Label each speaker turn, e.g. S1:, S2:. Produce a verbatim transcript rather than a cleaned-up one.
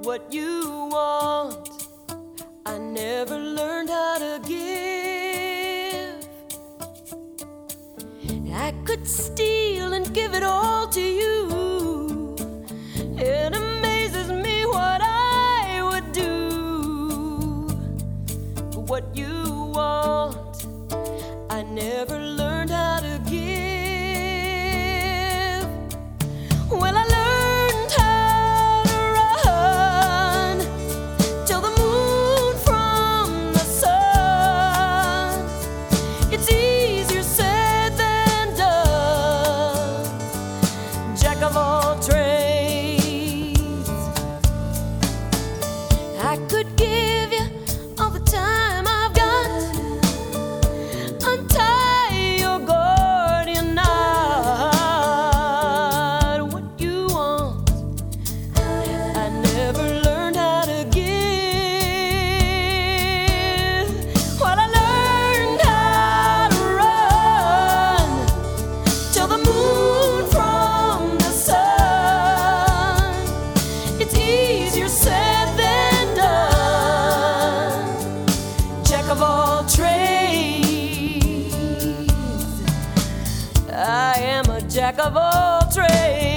S1: what you want. I never learned how to give. I could steal and give it all to you. It amazes me what I would do for what you want. I never learned how to give. Well, I learned how to run till the moon from the sun. It's easier said than done. Jack of all trades. I could give you all the time I've got. Untie your Gordian knot. What you want, I never learned how to give. Well, I learned how to run till the moon from the sun. It's easier said than done. Jack of all trades. I am a jack of all trades.